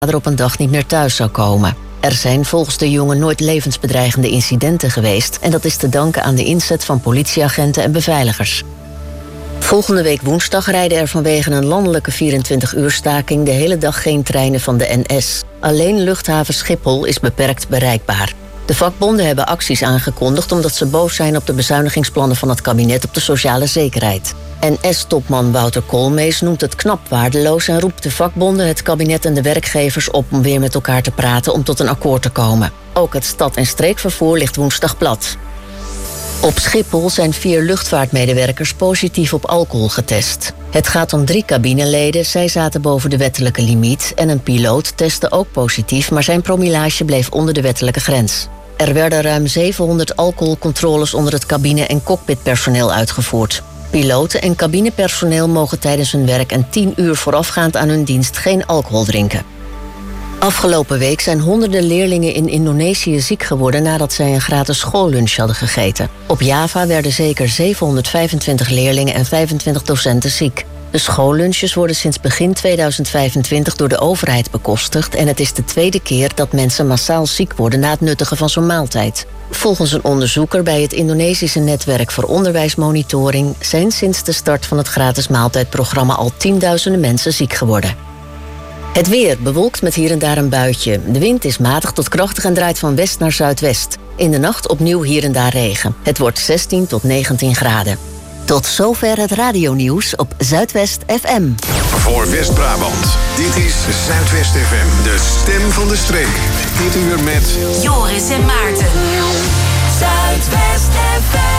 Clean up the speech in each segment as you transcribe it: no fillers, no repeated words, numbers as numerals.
vader op een dag niet meer thuis zou komen. Er zijn volgens de jongen nooit levensbedreigende incidenten geweest en dat is te danken aan de inzet van politieagenten en beveiligers. Volgende week woensdag rijden er vanwege een landelijke 24-uur-staking de hele dag geen treinen van de NS. Alleen luchthaven Schiphol is beperkt bereikbaar. De vakbonden hebben acties aangekondigd omdat ze boos zijn op de bezuinigingsplannen van het kabinet op de sociale zekerheid. NS-topman Wouter Koolmees noemt het knap waardeloos en roept de vakbonden, het kabinet en de werkgevers op om weer met elkaar te praten om tot een akkoord te komen. Ook het stad- en streekvervoer ligt woensdag plat. Op Schiphol zijn 4 luchtvaartmedewerkers positief op alcohol getest. Het gaat om 3 cabineleden, zij zaten boven de wettelijke limiet en een piloot testte ook positief, maar zijn promillage bleef onder de wettelijke grens. Er werden ruim 700 alcoholcontroles onder het cabine- en cockpitpersoneel uitgevoerd. Piloten en cabinepersoneel mogen tijdens hun werk en 10 uur voorafgaand aan hun dienst geen alcohol drinken. Afgelopen week zijn honderden leerlingen in Indonesië ziek geworden nadat zij een gratis schoollunch hadden gegeten. Op Java werden zeker 725 leerlingen en 25 docenten ziek. De schoollunches worden sinds begin 2025 door de overheid bekostigd en het is de tweede keer dat mensen massaal ziek worden na het nuttigen van zo'n maaltijd. Volgens een onderzoeker bij het Indonesische netwerk voor onderwijsmonitoring zijn sinds de start van het gratis maaltijdprogramma al tienduizenden mensen ziek geworden. Het weer bewolkt met hier en daar een buitje. De wind is matig tot krachtig en draait van west naar zuidwest. In de nacht opnieuw hier en daar regen. Het wordt 16 tot 19 graden. Tot zover het radionieuws op Zuidwest FM. Voor West-Brabant, dit is Zuidwest FM, de stem van de streek. Dit uur met Joris en Maarten. Zuidwest FM.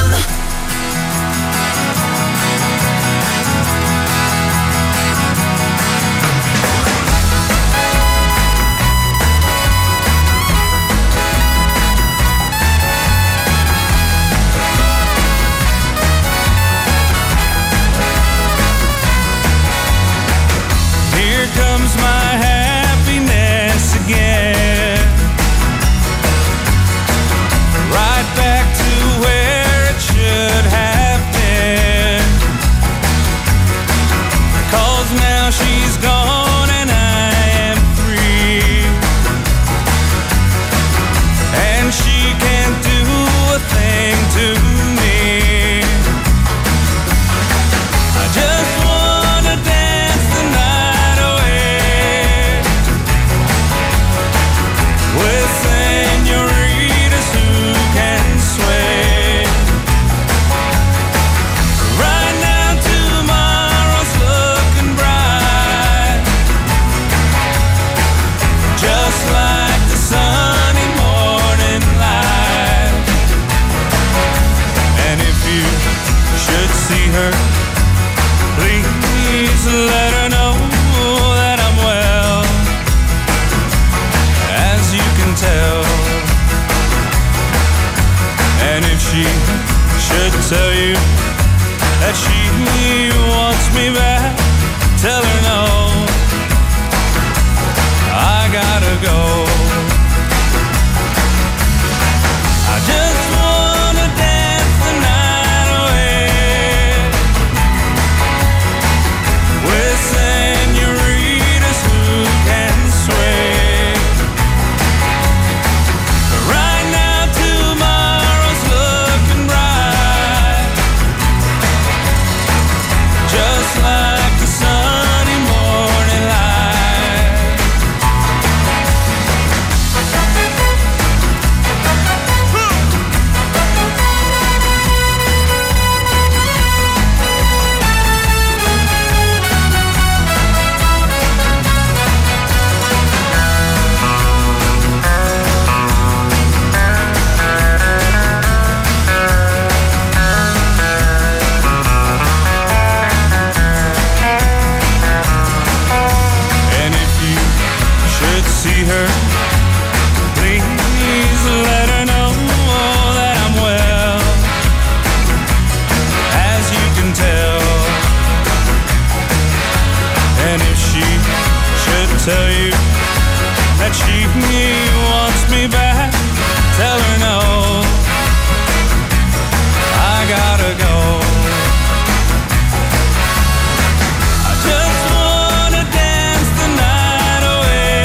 Comes my happiness again, right back to where it should have been, 'cause now she's gone and I am free, and she can't do a thing to me. I just wanna dance the night away with senoritas who can sway. Right now tomorrow's looking bright, just like the sunny morning light. And if you should see her, please let her know that I'm well, as you can tell. And if she should tell you that she wants me back, tell her no, I gotta go. I just wanna dance the night away with senoritas who can sway. Right now tomorrow's looking bright, just like the sunny morning light. And if you should see her, please let her know that I'm well, as you can tell. And if she should tell you that she wants me back, tell her no, I gotta go. I just wanna dance the night away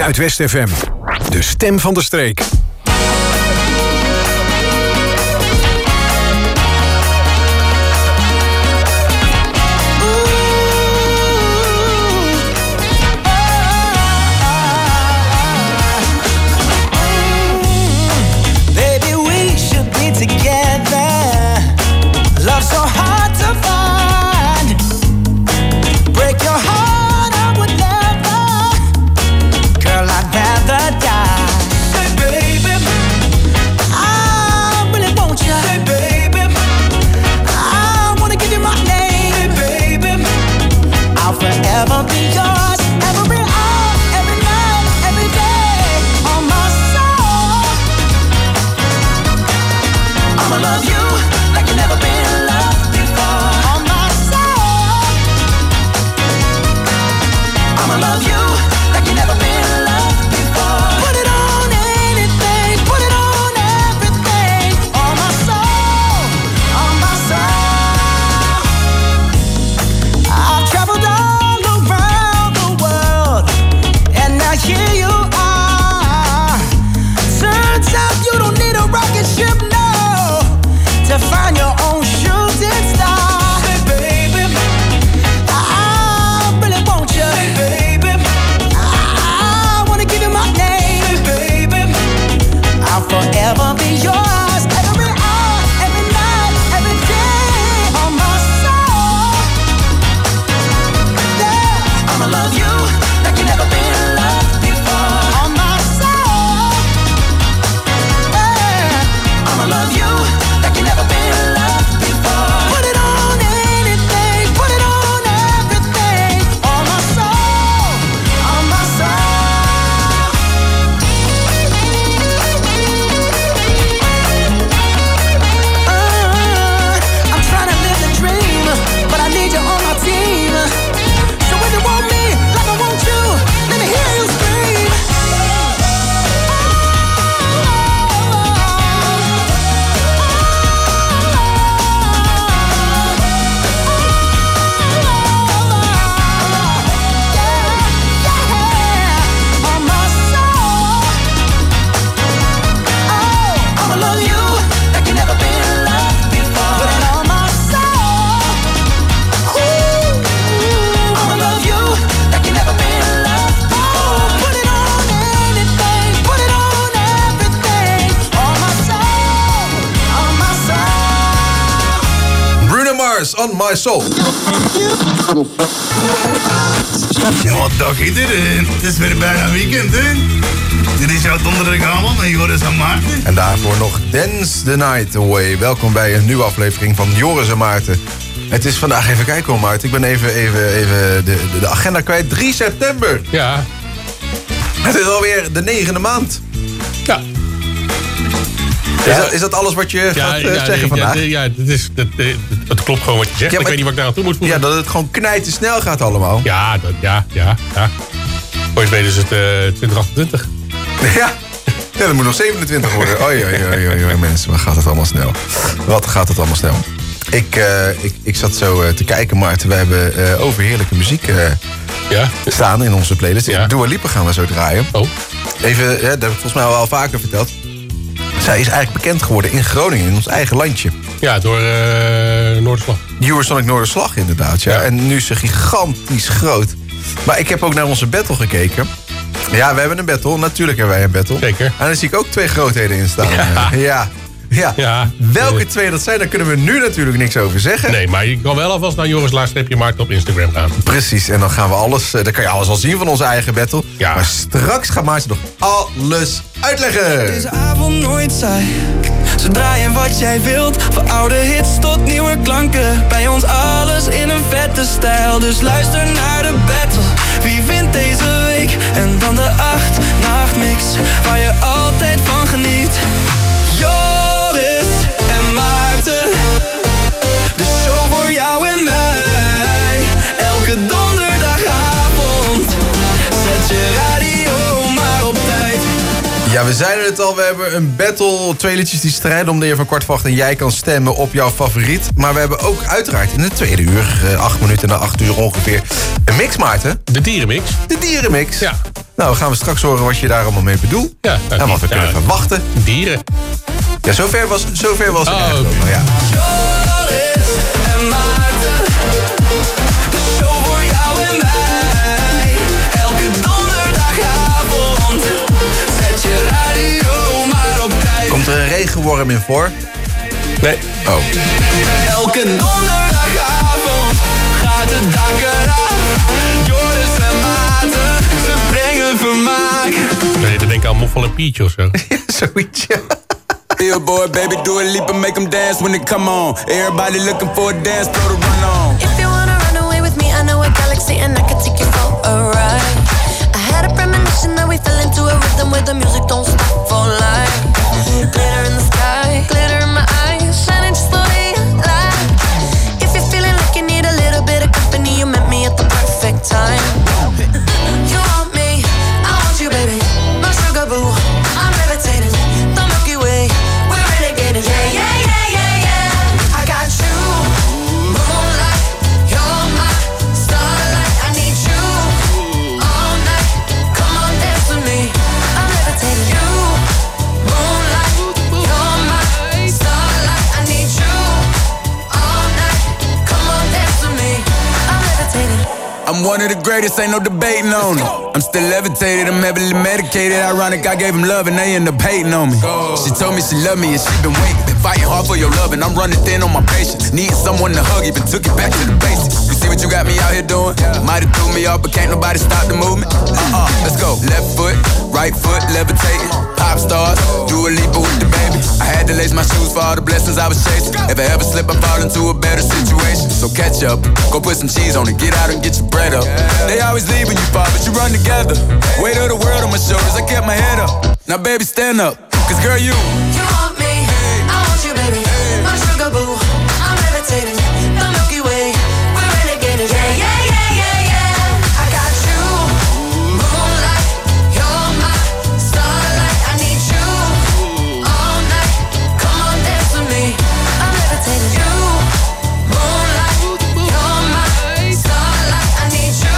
Zuidwest FM. De stem van de streek. On My Soul. Ja, wat dag iedereen. Het is weer bijna weekend, hè? Dit is jouw donderdagavond met Joris en Maarten. En daarvoor nog Dance the Night Away. Welkom bij een nieuwe aflevering van Joris en Maarten. Het is vandaag, even kijken hoor Maarten. Ik ben even de agenda kwijt. 3 september. Ja. Het is alweer de 9e maand. Ja. Is dat alles wat je gaat zeggen vandaag? Het klopt gewoon wat je zegt. Ik weet niet wat ik daar aan toe moet voegen. Ja, dat het gewoon knijten snel gaat allemaal. Ja. Ooit weten is het 2028. Ja, dat moet nog 27 worden. Oei, mensen, wat gaat het allemaal snel. Wat gaat het allemaal snel. Ik zat zo te kijken, Maarten. We hebben overheerlijke muziek staan in onze playlist. Ja. Dua Lipa gaan we zo draaien. Oh. Even, dat heb ik volgens mij al vaker verteld. Zij is eigenlijk bekend geworden in Groningen, in ons eigen landje. Ja, door Noorderslag. Eurosonic Noorderslag, inderdaad. Ja. En nu is ze gigantisch groot. Maar ik heb ook naar onze battle gekeken. Ja, we hebben een battle. Natuurlijk hebben wij een battle. Zeker. En daar zie ik ook 2 grootheden in staan. Ja. Welke 2 dat zijn, daar kunnen we nu natuurlijk niks over zeggen. Nee, maar je kan wel alvast naar Joris_Maarten op Instagram gaan. Precies, en dan gaan we alles, dan kan je alles al zien van onze eigen battle. Ja. Maar straks gaat Maarten nog alles uitleggen. Deze avond nooit saai. Ze draaien wat jij wilt, van oude hits tot nieuwe klanken. Bij ons alles in een vette stijl, dus luister naar de battle. Wie wint deze week? En dan de 8-nachtmix, waar je altijd van geniet. Joris en Maarten, de show voor jou en mij. Elke donderdagavond, zet je radio maar op tijd. Ja, we we zeiden het al, we hebben een battle. 2 liedjes die strijden om de heer van 7:15 en jij kan stemmen op jouw favoriet. Maar we hebben ook uiteraard in de tweede uur, 8 minuten na 8 uur ongeveer, een mix, Maarten. De dierenmix. De dierenmix. Ja. Nou, gaan we straks horen wat je daar allemaal mee bedoelt. Ja, en wat we kunnen verwachten. Dieren. Ja, zover was ik eigenlijk okay. ook nog, ja. Joris en Maarten, de show voor jou en mij. Elke donderdagavond, zet je radio maar op tijd. Komt er een regenworm in voor? Nee. Oh. Elke donderdagavond gaat het dak eraf. Joris en Maarten, ze brengen vermaak. Nee, dan denk ik aan Moffel en Pietje of zo. Ja, zoiets, ja. Billboard, baby, do a leap and make them dance when they come on. Everybody looking for a dance floor to run on. If you wanna run away with me, I know a galaxy and I can take you for a ride. I had a premonition that we fell into a rhythm where the music don't stop for life. Glitter in the sky, glitter in my eyes, shining just the way you lie. If you're feeling like you need a little bit of company, you met me at the perfect time. You want me, I want you, baby, my sugar boo. I'm levitating, the Milky Way. Yeah, yeah, yeah, yeah, yeah. I got you, moonlight. You're my starlight. I need you all night. Come on, dance with me. I'm levitating. You, moonlight. You're my starlight. I need you all night. Come on, dance with me. I'm levitating. I'm one of the greatest, ain't no debating on it. I'm still levitated, I'm heavily medicated. Ironic, I gave him love and they end up hating on me. She told me she loved me and she been waiting. Been fighting hard for your love and I'm running thin on my patience. Needing someone to hug, even took it back to the basics. You see what you got me out here doing? Might have threw me off, but can't nobody stop the movement. Let's go. Left foot, right foot, levitating. Pop stars, do a leap with the baby. I had to lace my shoes for all the blessings I was chasing. If I ever slip, I fall into a better situation. So catch up, go put some cheese on it, get out and get your bread up. They always leave when you fall, but you run together. Weight of the world on my shoulders, I kept my head up. Now baby, stand up, cause girl, you want me, I want you, baby, my sugar boo. I'm levitating, the Milky Way. We're renegading, yeah, yeah, yeah, yeah, yeah. I got you, moonlight. You're my starlight. I need you all night. Come on, dance with me. I'm levitating. You, moonlight. You're my starlight. I need you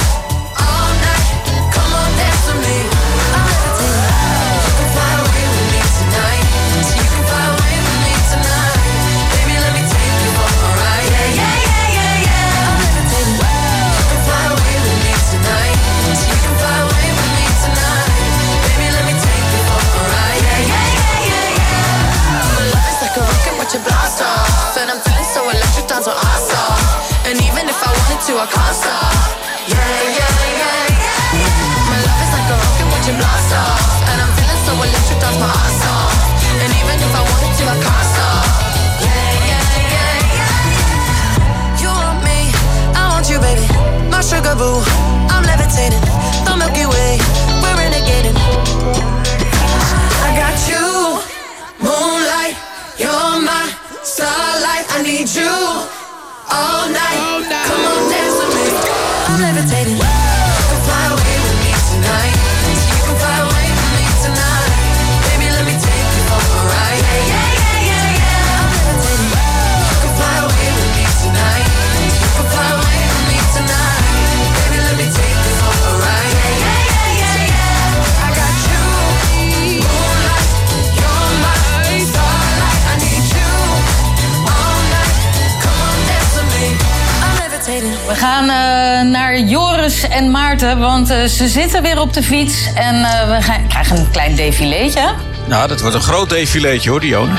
all night. Come on, dance with me. I'm levitating. You can fly away with me tonight. You can fly away with me tonight. Baby, let me take you for a ride. Yeah, yeah, yeah, yeah, yeah. I'm levitating. You can fly away with me tonight. You can fly away with me tonight. Baby, let me take you for a ride. Yeah, yeah, yeah, yeah, yeah. My love is like a rocket, watch it blast off. And I'm feeling so electric, dance with us off. And even if I wanted to, I can't stop. Yeah, yeah, yeah, yeah. My love is like a rocket, watch it blast off. And I'm feeling so electric, dance my ass off. And even if I wanted to, I can't stop. Yeah, yeah, yeah, yeah. You want me, I want you, baby, my sugar boo. I'm levitating, the Milky Way. We're renegading. I got you, moonlight. You're my starlight. I need you all night. Come on, dance with me. I'm levitating. You can fly away with me tonight. You can fly away with me tonight. Baby, let me take you for a ride. Yeah, yeah, yeah, yeah, yeah. I'm levitating. You can fly away with me tonight. You can fly away with me tonight. Baby, let me take you for a ride. Yeah, yeah, yeah, yeah, yeah. I got you, moonlight. You're my starlight. I need you all night. Come on, dance with me. I'm levitating. We gaan naar Joris en Maarten, want ze zitten weer op de fiets. En we krijgen een klein défileetje. Nou, dat wordt een groot défileetje hoor, Dionne.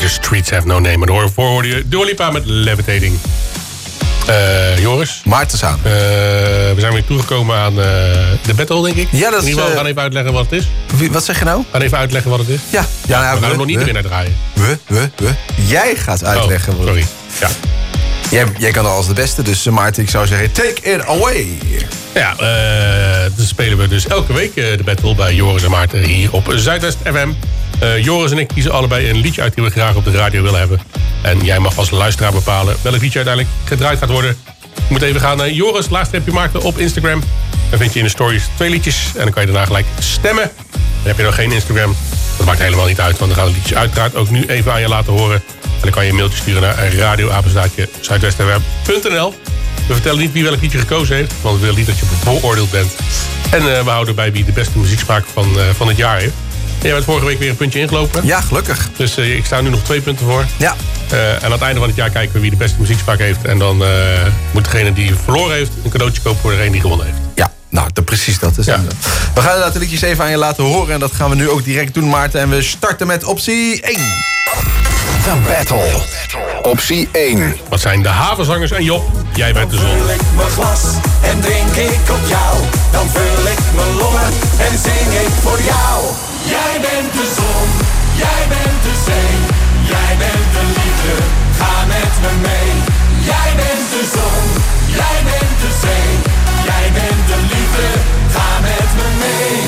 The Streets Have No Name. En daarvoor hoorde je Dua Lipa met Levitating. Joris? Maarten samen. We zijn weer toegekomen aan de battle, denk ik. Ja, dat is... We gaan even uitleggen wat het is. Wat zeg je nou? We gaan even uitleggen wat het is. Ja. We gaan er nog niet erin uitdraaien. Jij gaat uitleggen wat het is. Ja. Jij kan alles de beste, dus Maarten, ik zou zeggen, take it away. Ja, dan spelen we dus elke week de battle bij Joris en Maarten hier op Zuidwest FM. Joris en ik kiezen allebei een liedje uit die we graag op de radio willen hebben. En jij mag als luisteraar bepalen welk liedje uiteindelijk gedraaid gaat worden. Je moet even gaan naar Joris, laagstreepje Maarten op Instagram. Dan vind je in de stories 2 liedjes en dan kan je daarna gelijk stemmen. En heb je nog geen Instagram, dat maakt helemaal niet uit, want dan gaan we het liedje uiteraard ook nu even aan je laten horen. En dan kan je een mailtje sturen naar radioapenstaartje@zuidwestfm.nl. We vertellen niet wie welk liedje gekozen heeft, want we willen niet dat je beoordeeld bent. En we houden bij wie de beste muzieksmaak van het jaar heeft. Jij bent vorige week weer een puntje ingelopen. Ja, gelukkig. Dus ik sta nu nog 2 punten voor. Ja. En aan het einde van het jaar kijken we wie de beste muzieksmaak heeft. En dan moet degene die verloren heeft een cadeautje kopen voor degene die gewonnen heeft. Ja, nou, precies dat is het. We gaan inderdaad de liedjes even aan je laten horen. En dat gaan we nu ook direct doen, Maarten. En we starten met optie 1. The Battle. Optie 1. Wat zijn de havenzangers en Job? Jij bent de zon. Dan vul ik mijn glas en drink ik op jou. Dan vul ik mijn longen en zing ik voor jou. Jij bent de zon, jij bent de zee. Jij bent de liefde, ga met me mee. Jij bent de zon, jij bent de zee. Jij bent de liefde, ga met me mee.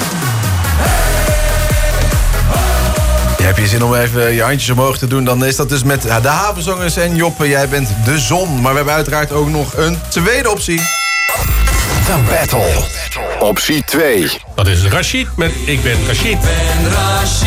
Heb je zin om even je handjes omhoog te doen, dan is dat dus met de havenzangers en Joppe. Jij bent de zon. Maar we hebben uiteraard ook nog een tweede optie. The Battle. Optie 2. Dat is Rashid met Ik ben Rashid. Ik ben Rashid.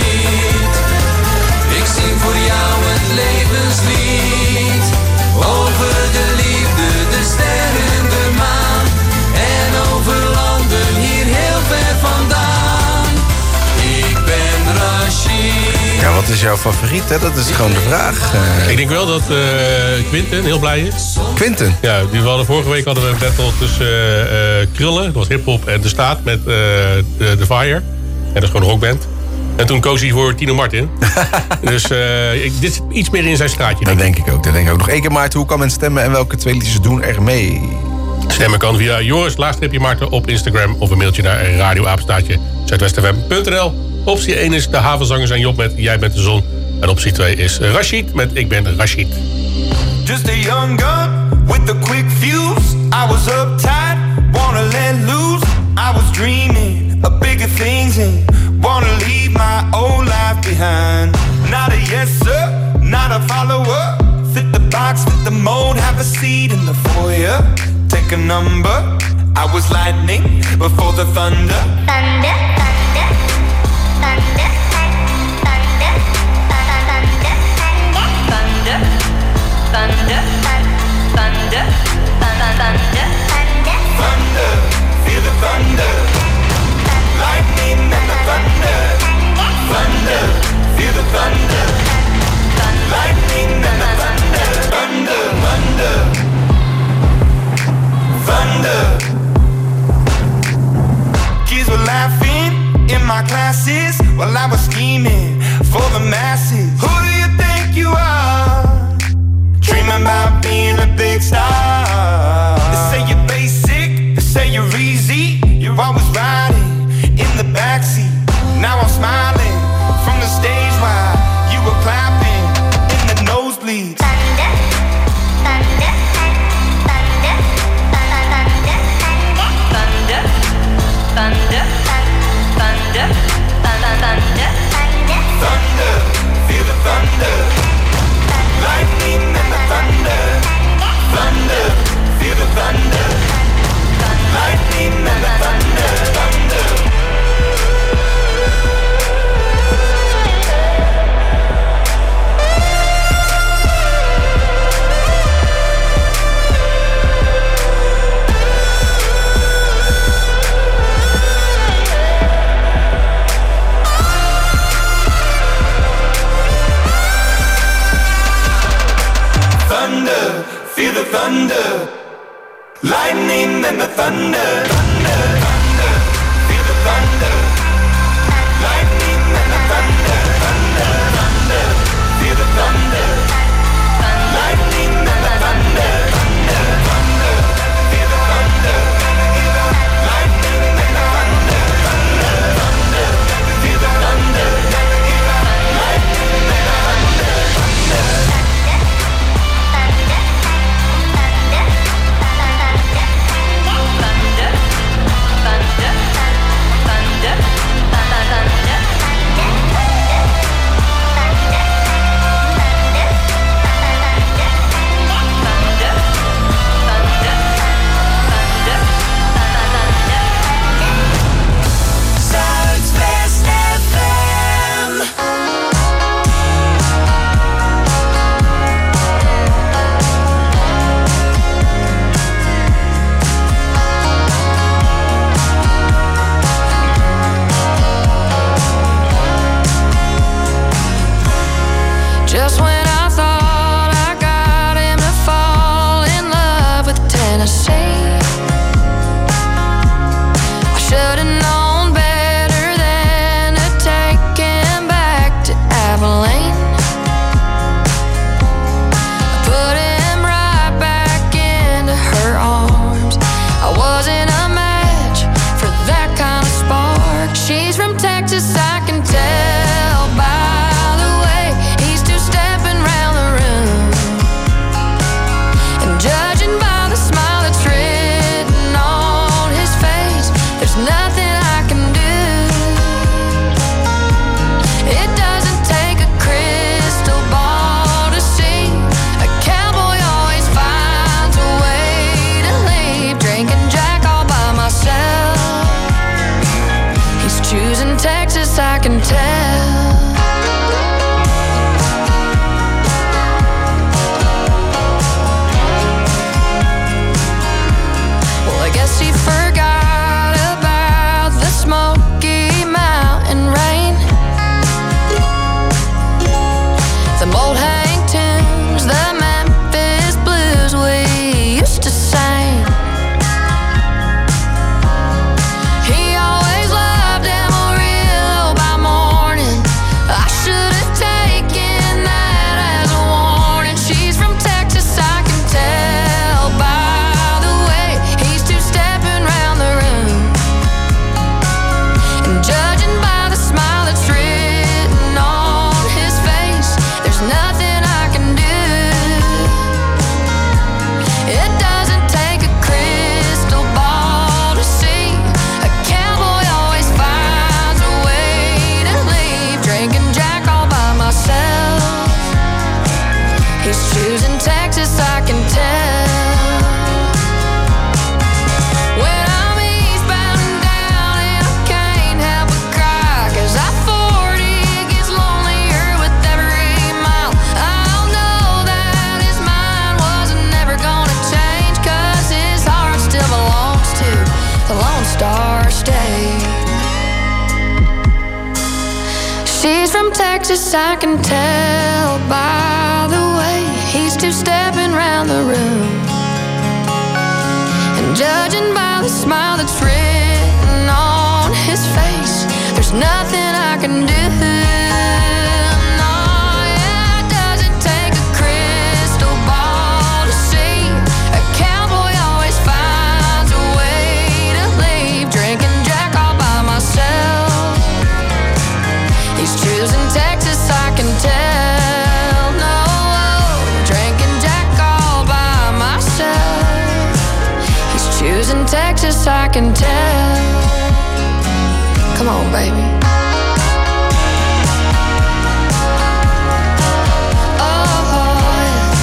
Ik zing voor jou het levenslied. Over de liefde, de sterren, de maan. En over landen hier heel ver vandaan. Ik ben Rashid. Ja, wat is jouw favoriet, hè? Dat is gewoon de vraag. Ik denk wel dat Quinten heel blij is. Quinten? Ja, vorige week hadden we een battle tussen Krullen, dat was hiphop, en De Staat met The Fire. En dat is gewoon een rockband. En toen koos hij voor Tino Martin. Dus dit zit iets meer in zijn straatje. Dat denk ik ook. Nog één keer, Maarten, hoe kan men stemmen en welke 2 liedjes doen er mee? Stemmen kan via Joris-Maarten op Instagram of een mailtje naar radioapenstaartje@zuidwestfm.nl. Optie 1 is de havenzangers en Job met Jij bent de zon. En optie 2 is Rashid met Ik ben Rashid. Just a young gun with a quick fuse. I was uptight, wanna let loose. I was dreaming of bigger things and wanna leave my old life behind. Not a yes sir, not a follower. Fit the box, fit the mold, have a seat in the foyer. Take a number. I was lightning before the thunder. Thunder, thunder, thunder, thunder, thunder, thunder, thunder, thunder, thunder, thunder, feel the thunder, lightning and the thunder, thunder, feel the thunder, lightning and the thunder, thunder, thunder, thunder. Kids were laughing in my classes while I was scheming for the masses. Who do you think you are? Dreaming about being a big star. They say you're basic, they say you're easy. You're always riding in the backseat. Now I'm smiling from the stage while you were clapping in the nosebleeds. Thunder, thunder, thunder, thunder, thunder, thunder, thunder, thunder, thunder, feel the thunder. Lightning and the thunder, thunder, feel the thunder. Lightning and the thunder, thunder. Thunder, feel the thunder. Lightning and the thunder, thunder, thunder, feel the thunder. Lightning and the thunder, thunder, thunder, can tell. Well, I guess he forgot about the Smoky Mountain rain, the old hang tunes, the Memphis blues we used to sing. He always loved Amarillo by morning. I should have taken that as a warning. She's from Texas, I can tell by the way he's two-stepping round the room, and judging by the smile that's written on his face, there's nothing I can do. It doesn't take a crystal ball to see. A cowboy always finds a way to leave. Drinking Jack all by myself. He's choosing Texas, I can tell. When I'm eastbound and down and I can't help but cry, 'cause I-40 gets lonelier with every mile. I'll know that his mind wasn't never gonna change, 'cause his heart still belongs to the Lone Star State. She's from Texas, I can tell by the way he's two-stepping round the room, and judging by the smile that's written on his face, there's nothing I can do. No, yeah, it doesn't take a crystal ball to see. A cowboy always finds a way to leave. Drinking Jack all by myself. He's choosing Texas, I can tell. No, drinking Jack all by myself. He's choosing Texas, I can tell. Come on, baby. Oh, yeah.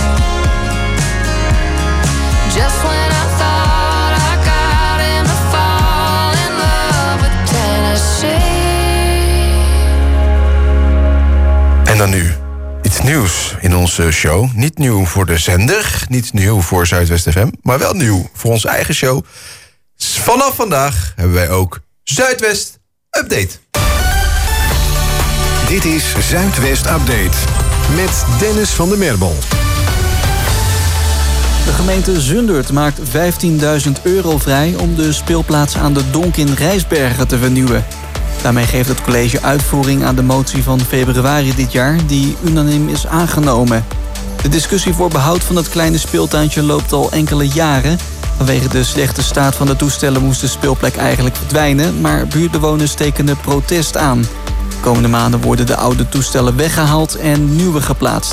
Just when I thought I got him to fall in love with Tennessee. En dan nu iets nieuws in onze show. Niet nieuw voor de zender, niet nieuw voor Zuidwest FM, maar wel nieuw voor onze eigen show. Vanaf vandaag hebben wij ook Zuidwest Update. Dit is Zuidwest Update met Dennis van der Merbel. De gemeente Zundert maakt €15.000 vrij om de speelplaats aan de Donk in Rijsbergen te vernieuwen. Daarmee geeft het college uitvoering aan de motie van februari dit jaar, die unaniem is aangenomen. De discussie voor behoud van het kleine speeltuintje loopt al enkele jaren. Vanwege de slechte staat van de toestellen moest de speelplek eigenlijk verdwijnen, maar buurtbewoners tekenen protest aan. De komende maanden worden de oude toestellen weggehaald en nieuwe geplaatst.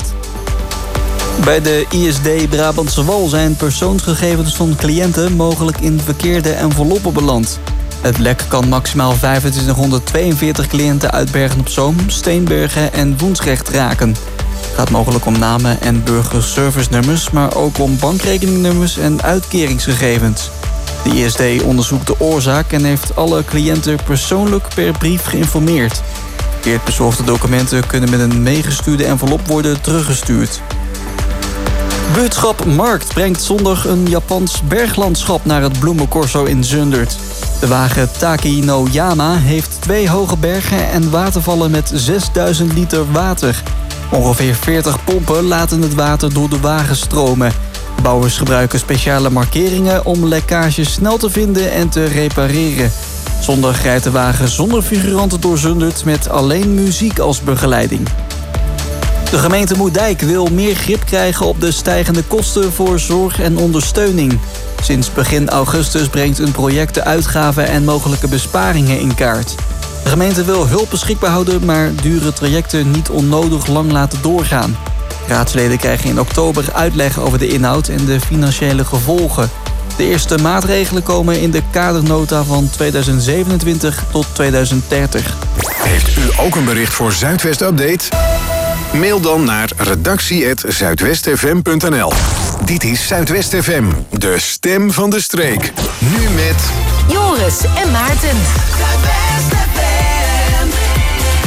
Bij de ISD Brabantse Wal zijn persoonsgegevens van cliënten mogelijk in verkeerde enveloppen beland. Het lek kan maximaal 2542 cliënten uit Bergen-op-Zoom, Steenbergen en Woensrecht raken. Het gaat mogelijk om namen en burgerservice-nummers, maar ook om bankrekeningnummers en uitkeringsgegevens. De ISD onderzoekt de oorzaak en heeft alle cliënten persoonlijk per brief geïnformeerd. Verkeerd bezorgde documenten kunnen met een meegestuurde envelop worden teruggestuurd. Buurtschap Markt brengt zondag een Japans berglandschap naar het bloemencorso in Zundert. De wagen Taki no Yama heeft 2 hoge bergen en watervallen met 6000 liter water. Ongeveer 40 pompen laten het water door de wagen stromen. Bouwers gebruiken speciale markeringen om lekkages snel te vinden en te repareren. Zondag rijdt de wagen zonder figuranten door Zundert met alleen muziek als begeleiding. De gemeente Moerdijk wil meer grip krijgen op de stijgende kosten voor zorg en ondersteuning. Sinds begin augustus brengt een project de uitgaven en mogelijke besparingen in kaart. De gemeente wil hulp beschikbaar houden, maar dure trajecten niet onnodig lang laten doorgaan. Raadsleden krijgen in oktober uitleg over de inhoud en de financiële gevolgen. De eerste maatregelen komen in de kadernota van 2027 tot 2030. Heeft u ook een bericht voor Zuidwest Update? Mail dan naar redactie@zuidwestfm.nl. Dit is Zuidwest FM, de stem van de streek. Nu met Joris en Maarten. Zuidwest FM.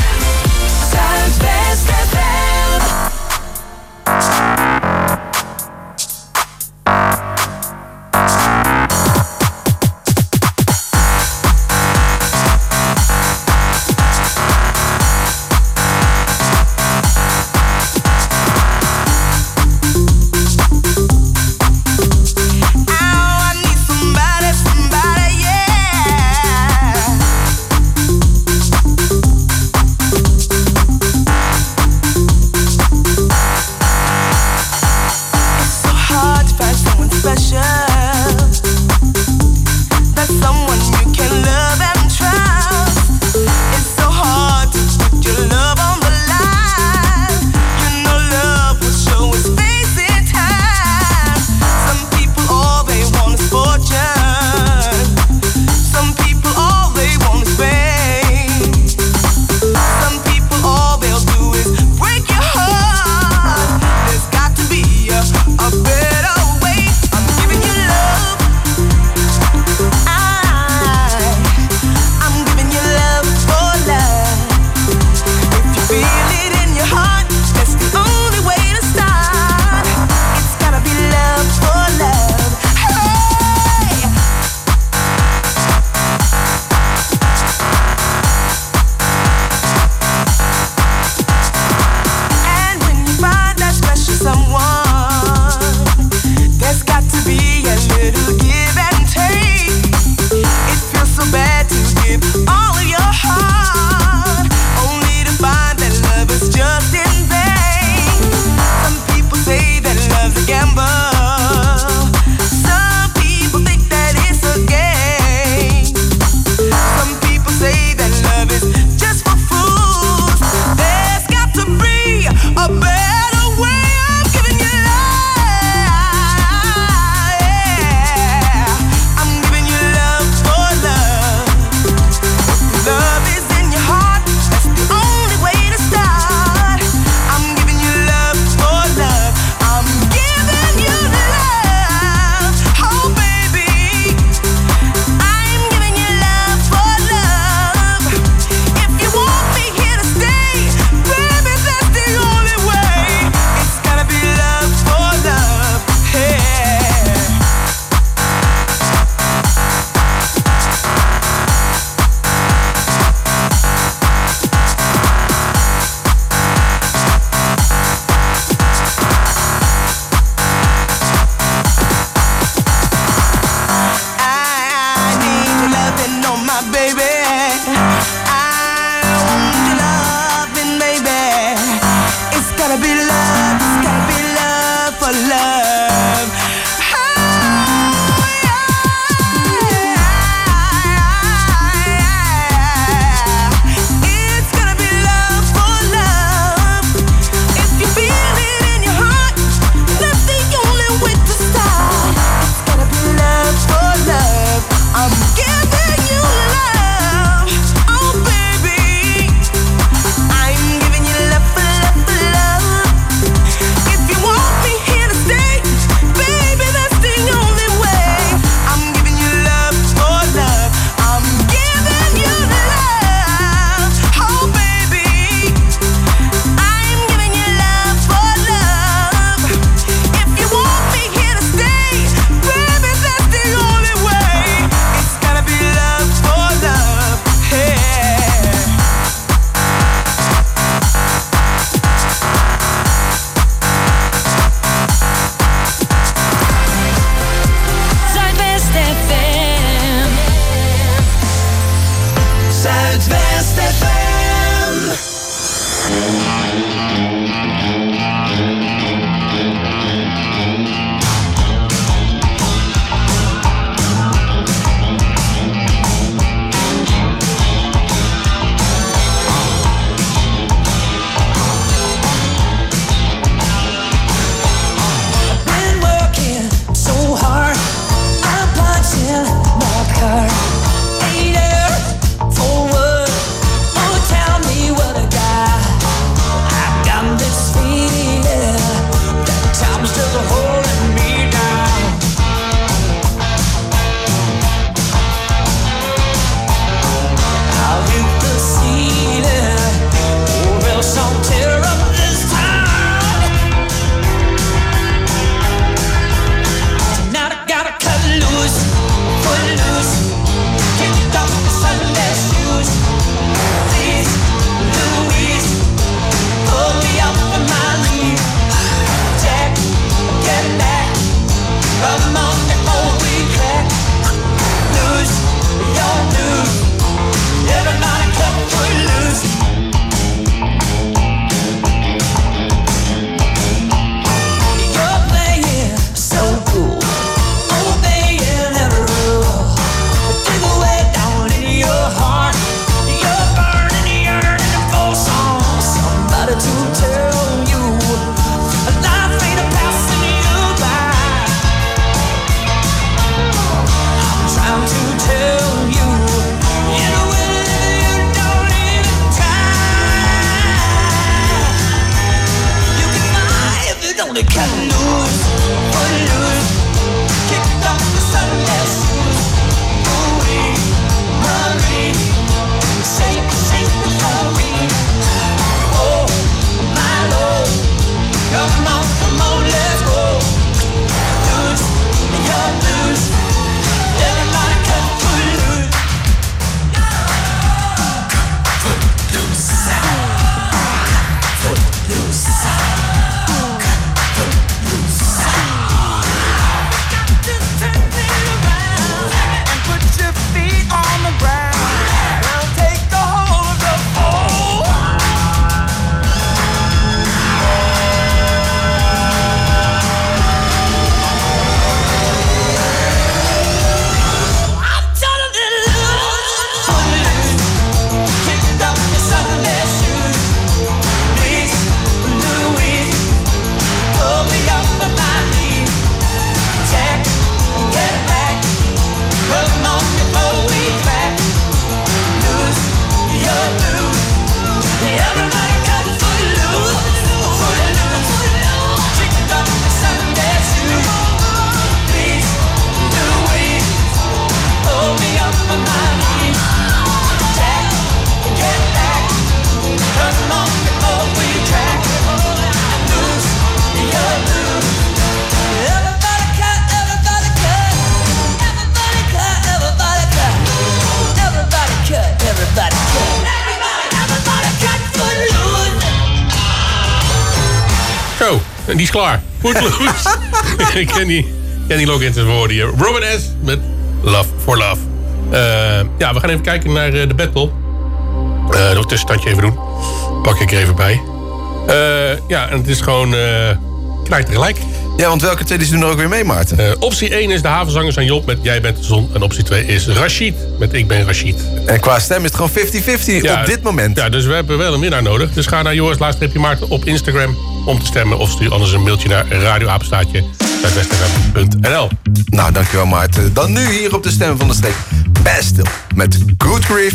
En die is klaar. Footloose. Ik ken die login te woorden hier. Robin S. met Love for Love. Ja, we gaan even kijken naar de battle. Nog een tussenstandje even doen. Pak ik er even bij. Ja, en het is gewoon knijt tegelijk. Ja, want welke twee doen er ook weer mee, Maarten? Optie 1 is de havenzanger zijn Job met Jij bent de zon. En optie 2 is Rashid met Ik ben Rashid. En qua stem is het gewoon 50-50 op dit moment. Ja, dus we hebben wel een winnaar nodig. Dus ga naar Joris_Maarten op Instagram om te stemmen. Of stuur anders een mailtje naar radioapenstaatje@westfm.nl. Nou, dankjewel Maarten. Dan nu hier op de Stem van de Streek. Bastille met Good Grief.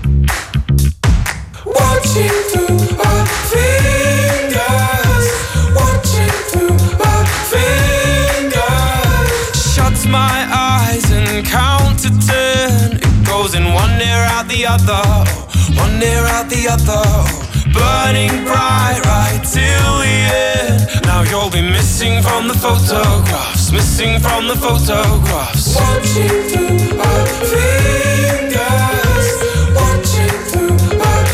Watching through our fingers, watching through our fingers. Shuts my eyes and count to 10. It goes in one ear out the other, one ear out the other. Burning bright right till the end. Now you'll be missing from the photographs, missing from the photographs. Watching through our fingers, watching through our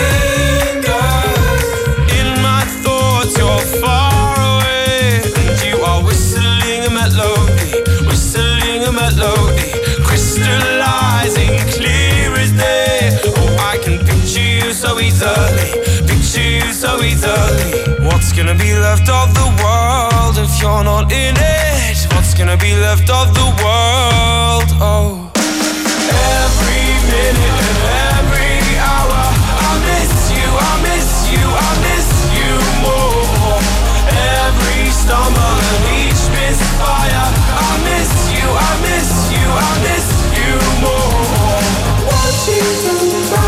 fingers. In my thoughts you're far away, and you are whistling a melody, whistling a melody, crystallizing clear as day. Oh, I can picture you so easily, picture you so easily. What's gonna be left of the world if you're not in it? What's gonna be left of the world? Oh, every minute and every hour I miss you, I miss you, I miss you more. Every stumble and each misfire I miss you, I miss you, I miss you more. Watching through my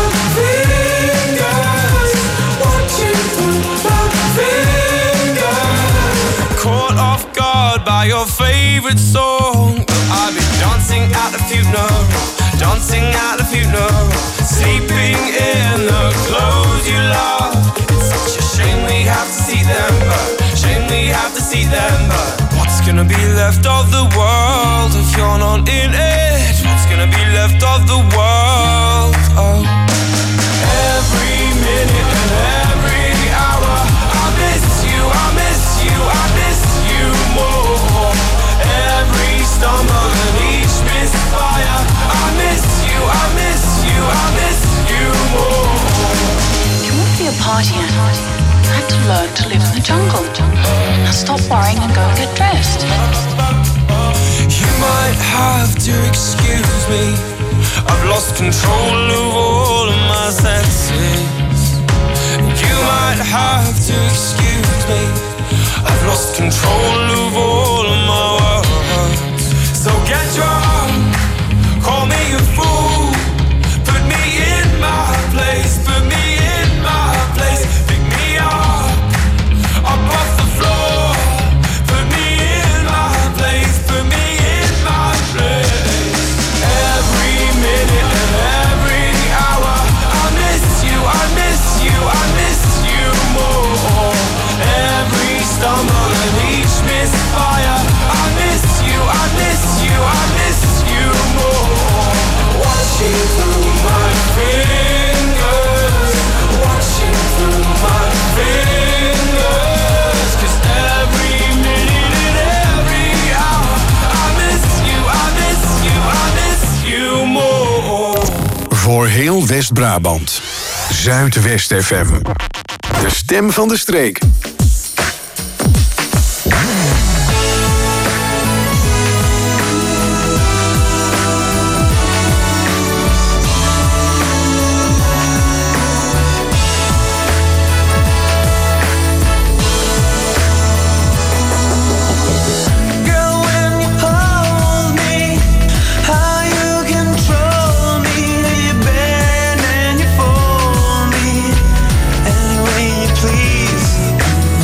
fingers, watching through my fingers. Caught off guard by your favorite song. I've been dancing at the funeral, dancing at the funeral, sleeping in the clothes you love. It's such a shame we have to see them, but shame we have to see them, but what's gonna be left of the world if you're not in it? What's gonna be left of the world? Oh, every minute and every hour I miss you, I miss you, I miss you more. Every stumble and each misfire I miss you, I miss you, I miss you more. You want to be a party animal? I had to learn to live in the jungle. Now stop worrying and go and get dressed. You might have to excuse me, I've lost control of all of my senses. You might have to excuse me, I've lost control of all of my words. So get drunk, call me a fool, put me in my place, put me in my place. Pick me up off the floor, put me in my place, put me in my place. Every minute and every hour I miss you, I miss you, I miss you more. Every stumble and each misfire I miss you, I miss you, I miss you more. Watching through my fingers, watching through my fingers. 'Cause every minute and every hour I miss you, I miss you, I miss you more. Voor heel West-Brabant. Zuidwest FM. De Stem van de Streek. Please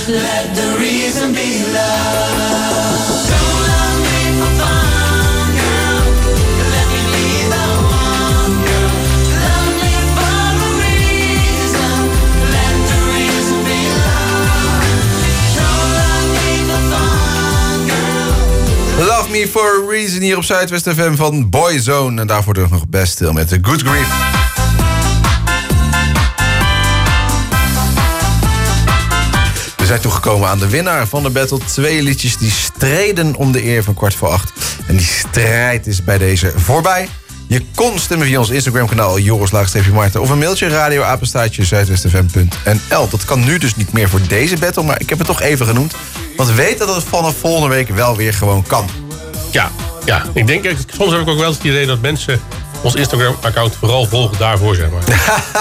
Let the reason be love. Don't love me for fun, girl. Let me be the one, girl. Love me for a reason. Let the reason be love. Don't love me for fun, girl. Love Me For A Reason hier op Zuidwest FM van Boyzone. En daarvoor dus nog best stil met The Good Grief. We zijn toegekomen aan de winnaar van de battle. 2 liedjes die streden om de eer van 8:15. En die strijd is bij deze voorbij. Je kon stemmen via ons Instagram-kanaal Joris_Maarten of een mailtje radio@zuidwestfm.nl. Dat kan nu dus niet meer voor deze battle, maar ik heb het toch even genoemd. Want weet dat het vanaf volgende week wel weer gewoon kan. Ja, ik denk, soms heb ik ook wel eens het idee dat mensen ons Instagram-account vooral volgen daarvoor, zeg maar.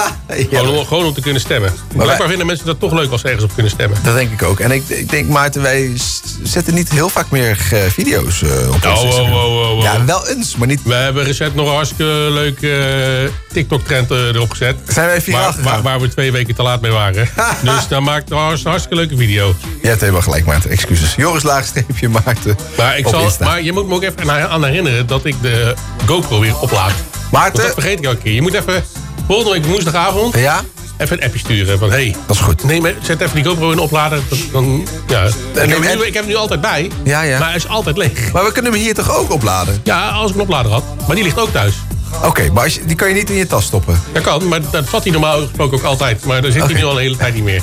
Gewoon om te kunnen stemmen. Blijkbaar vinden mensen dat toch leuk als ze ergens op kunnen stemmen. Dat denk ik ook. En ik denk, Maarten, wij zetten niet heel vaak meer video's op ons Instagram. Ja, wel eens, maar niet... We hebben recent nog een hartstikke leuke TikTok-trend erop gezet. Zijn wij viraal gegaan? Waar we 2 weken te laat mee waren. Dus dan maakt het een hartstikke leuke video. Je hebt helemaal gelijk, Maarten. Excuses. Joris_Maarten. Maar je moet me ook even aan herinneren dat ik de GoPro weer oplaad. Maarten? Dat vergeet ik elke keer. Je moet even, volgende week woensdagavond, even een appje sturen. Van, hey, dat is goed. Nee, zet even die GoPro in opladen. Ik heb hem nu altijd bij, maar hij is altijd leeg. Maar we kunnen hem hier toch ook opladen? Ja, als ik een oplader had. Maar die ligt ook thuis. Oké, maar die kan je niet in je tas stoppen? Dat kan, maar dat vat hij normaal gesproken ook altijd. Maar daar zit hij nu al een hele tijd niet meer.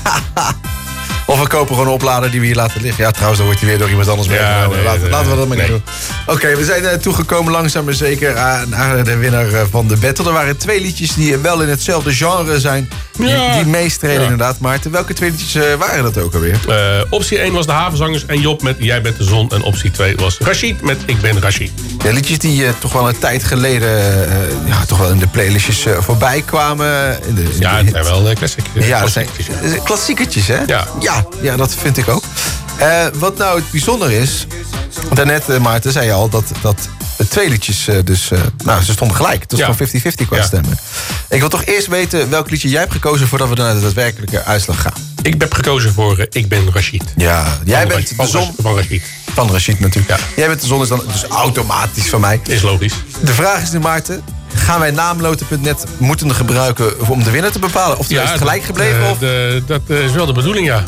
Of we kopen gewoon een oplader die we hier laten liggen. Ja, trouwens, dan wordt hij weer door iemand anders meegenomen. Laten we dat maar niet doen. Oké, we zijn toegekomen langzaam maar zeker aan de winnaar van de battle. Er waren 2 liedjes die wel in hetzelfde genre zijn. Die meestreden inderdaad. Maarten, welke 2 liedjes waren dat ook alweer? Optie 1 was de Havenzangers en Job met Jij bent de zon. En optie 2 was Rashid met Ik ben Rashid. Ja, liedjes die toch wel een tijd geleden toch wel in de playlistjes voorbij kwamen. Het zijn wel klassiekers. Ja, dat zijn klassiekertjes, hè? Ja, dat vind ik ook. Wat nou het bijzonder is... Daarnet, Maarten, zei je al dat 2 liedjes ze stonden gelijk. Het was gewoon 50-50 qua stemmen. Ik wil toch eerst weten welk liedje jij hebt gekozen... voordat we naar de daadwerkelijke uitslag gaan. Ik heb gekozen voor Ik ben Rashid. Ja, jij bent de zon... Van Rashid. Van Rashid natuurlijk. Ja. Jij bent de zon is dan dus automatisch van mij. Is logisch. De vraag is nu, Maarten... Gaan wij naamloten.net moeten gebruiken om de winnaar te bepalen? Of die is het gelijk gebleven? Dat is wel de bedoeling, ja.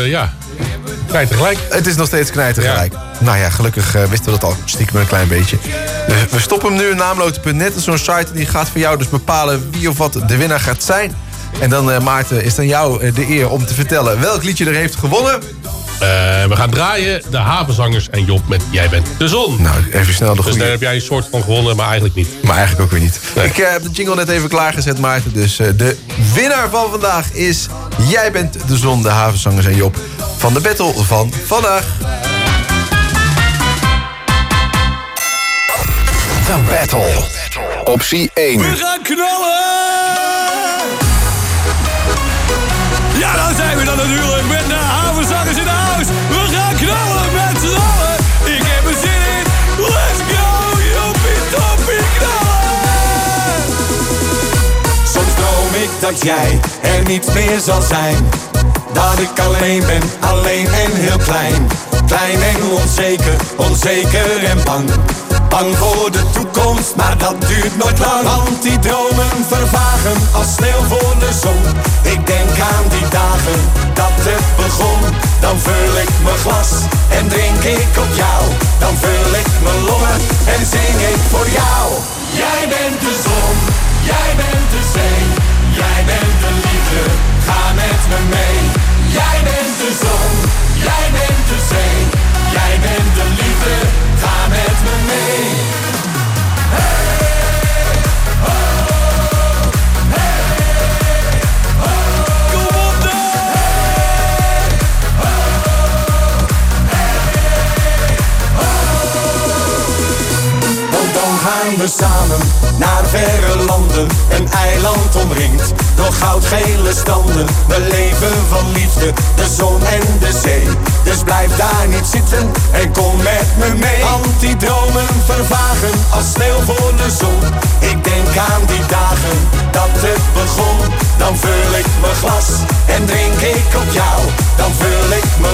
Knijtergelijk. Het is nog steeds knijtergelijk. Ja. Nou ja, gelukkig wisten we dat al stiekem een klein beetje. Dus we stoppen hem nu in naamloten.net. Dat is zo'n site die gaat voor jou dus bepalen wie of wat de winnaar gaat zijn. En dan, Maarten, is dan jou de eer om te vertellen welk liedje er heeft gewonnen. We gaan draaien de Havenzangers en Job met Jij bent de zon. Nou, even snel de goede. Dus daar heb jij een soort van gewonnen, maar eigenlijk niet. Maar eigenlijk ook weer niet. Nee. Ik heb de jingle net even klaargezet, Maarten. Dus de winnaar van vandaag is Jij bent de zon, de Havenzangers en Job. Van de battle van vandaag. The battle. Optie 1. We gaan knallen! Ja, dan zijn we dan natuurlijk met de Havenzangers in de huis. We gaan knallen met z'n allen. Ik heb er zin in. Let's go, joppie toppie knallen. Soms droom ik dat jij er niet meer zal zijn. Dat ik alleen ben, alleen en heel klein. Klein en onzeker, onzeker en bang. Bang voor de toekomst, maar dat duurt nooit lang. Want die dromen vervagen als sneeuw voor de zon. Ik denk aan die dagen dat het begon. Dan vul ik mijn glas en drink ik op jou. Dan vul ik mijn longen en zing ik voor jou. Jij bent de zon, jij bent de zee. Jij bent de liefde, ga met me mee. Jij bent de zon, jij bent de zee. Jij bent de liefde, ga met me mee. Hey, oh, hey, oh. Kom op dan! Hey, oh, hey, oh. Want dan gaan we samen naar verre landen. Een eiland omringd door goudgele stranden. We leven van liefde, de zon en de zee. Dus blijf daar niet zitten en kom met me mee. Want die dromen vervagen als sneeuw voor de zon. Ik denk aan die dagen dat het begon. Dan vul ik mijn glas en drink ik op jou. Dan vul ik mijn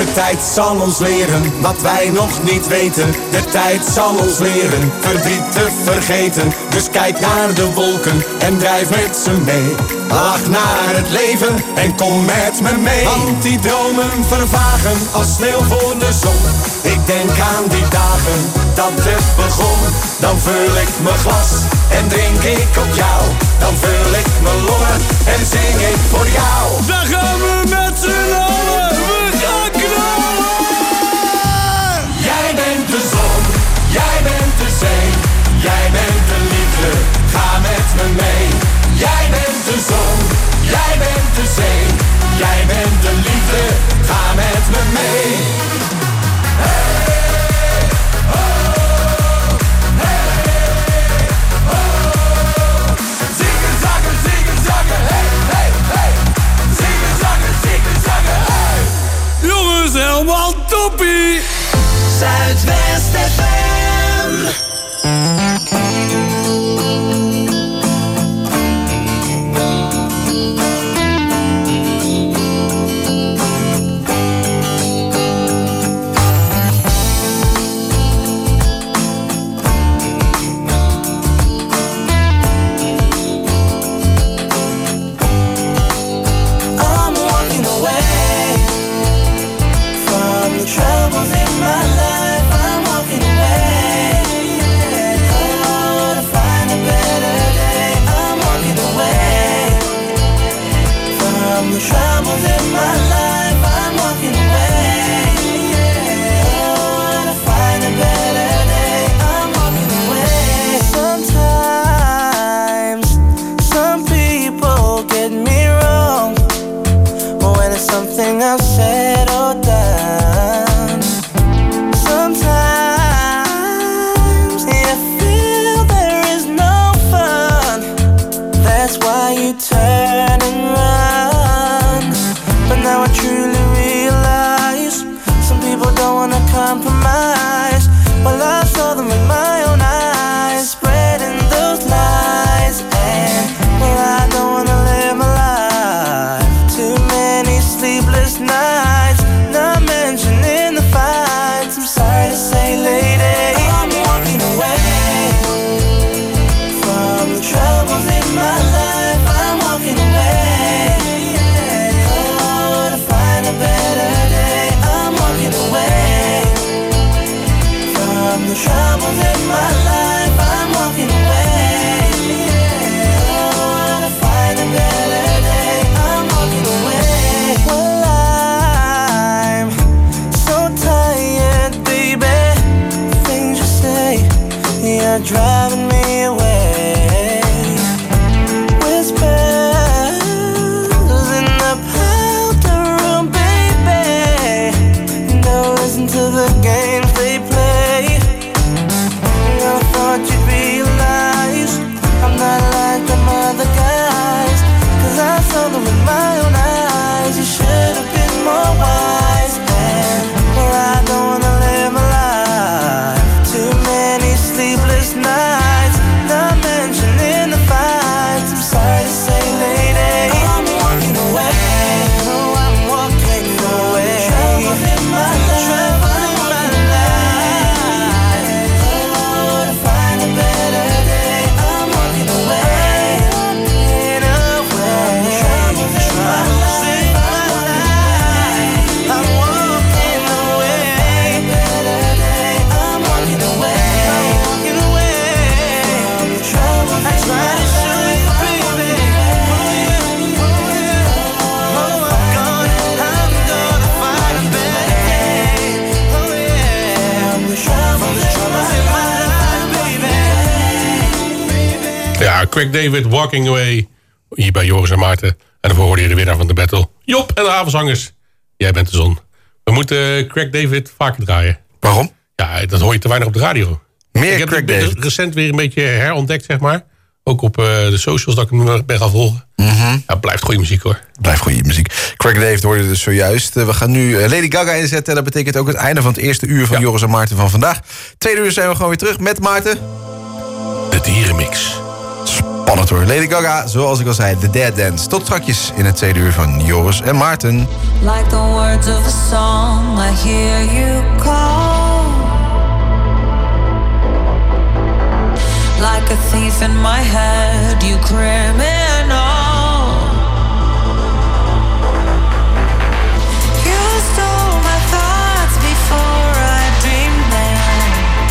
De tijd zal ons leren wat wij nog niet weten. De tijd zal ons leren verdriet te vergeten. Dus kijk naar de wolken en drijf met ze mee. Lach naar het leven en kom met me mee. Want die dromen vervagen als sneeuw voor de zon. Ik denk aan die dagen dat het begon. Dan vul ik mijn glas en drink ik op jou. Dan vul ik mijn longen en zing ik voor jou. Dan gaan we met z'n allen, we gaan knallen. Jij bent de zon, jij bent de zee. Jij bent de liefde, ga met me mee. Jij bent de zon, jij bent de zee. Jij bent de liefde, ga met me mee. Jongens, helemaal toppie! Zuidwest FM. Troubles in my life, I'm walking away. Oh, to find a better day, I'm walking away. From the troubles in my life, I'm walking away. Oh, to find a better day, I'm walking away. Sometimes, some people get me wrong when it's something I've said or done. Turn and run. But now I truly realize some people don't wanna compromise. Well, I saw them with my own eyes, spreading those lies. And well, I don't wanna live my life. Too many sleepless nights, not mentioning the fights. I'm sorry to say, lady, I'm walking away from the troubles in my life. Walking away, oh, to find a better day. I'm walking away from the troubles in my life. I'm walking away, oh, to find a better day. I'm walking away. Well, I'm so tired, baby. Things you say, you're driving me away. To the games they play. I thought you'd realize I'm not like them other guys. 'Cause I saw them with my own eyes. You should have been more wise. And well, I don't wanna live my life. Too many sleepless nights, not mentioning the fights. I'm sorry to say, lady, I'm walking away. Oh, I'm walking away. Troubles in my life. Ja, Craig David, Walking Away. Hier bij Joris en Maarten. En daarvoor hoorde je de winnaar van de battle. Job en de avondzangers. Jij bent de zon. We moeten Craig David vaker draaien. Waarom? Ja, dat hoor je te weinig op de radio. Meer ik heb Craig het David. recent weer een beetje herontdekt, zeg maar. Ook op de socials dat ik hem ben gaan volgen. Ja, blijft goede muziek hoor. Blijft goede muziek. Craig David hoorde dus zojuist. We gaan nu Lady Gaga inzetten. En dat betekent ook het einde van het eerste uur van Joris en Maarten van vandaag. Tweede uur zijn we gewoon weer terug met Maarten. De dierenmix. Spannend. Spannend hoor. Lady Gaga, zoals ik al zei, The Dead Dance. Tot strakjes in het tweede uur van Joris en Maarten. Like the words of a song, I hear you call. Like a thief in my head, you criminal. You stole my thoughts before I dreamed them.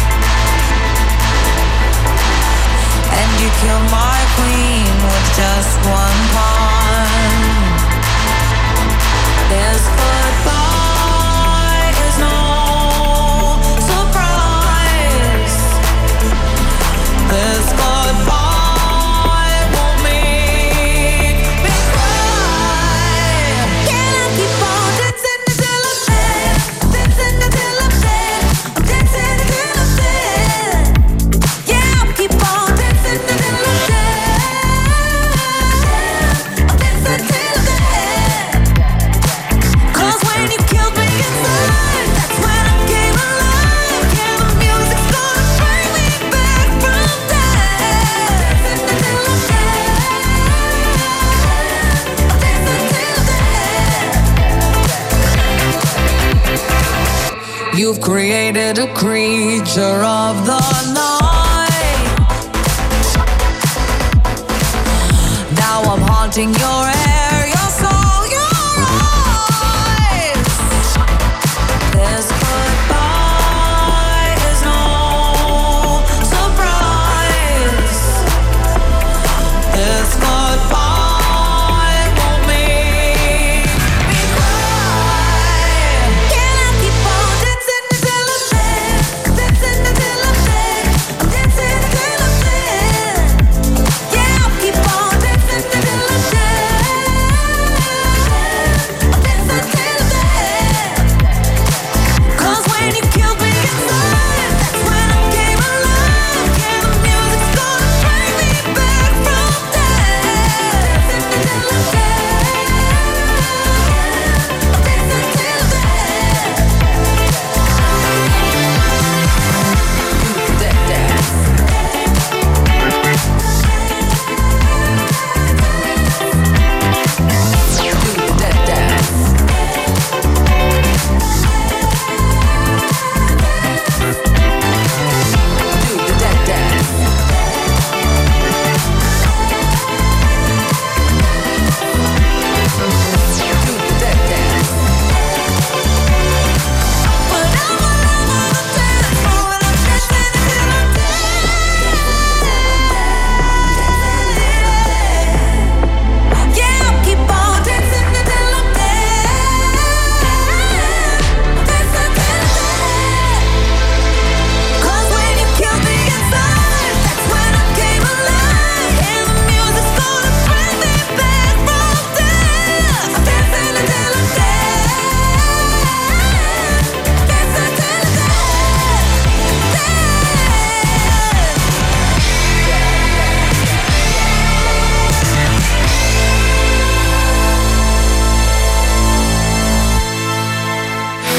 And you killed my queen with just one pawn. This goodbye is no surprise. This goodbye won't make me cry. Can I keep on dancing until I'm dead? Dancing until I'm dead. I'm dancing until I'm dead. Yeah, I'll keep on dancing until I'm dead. I'm dancing till I'm dead. 'Cause when you killed me inside, that's when I came alive. Yeah, the music's gonna bring me back from death. Dancing until I'm dead. I'm dancing till I'm dead. You've created a creature of the night. Now I'm haunting your head.